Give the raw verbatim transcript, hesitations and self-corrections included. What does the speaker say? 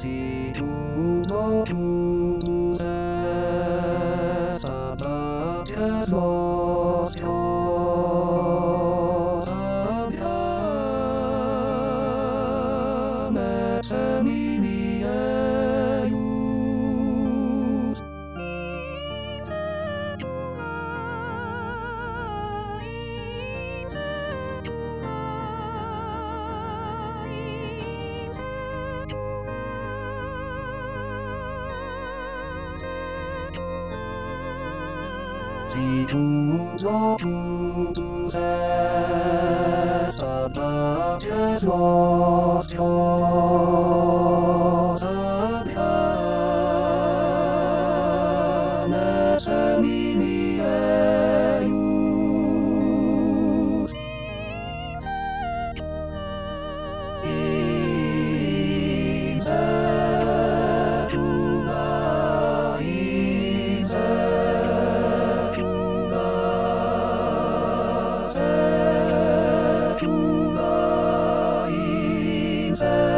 自由の風ささばけそうよさびゃめせに見える自由の風さばけそうよさびゃめせに見えるいぜくがいぜくがいぜ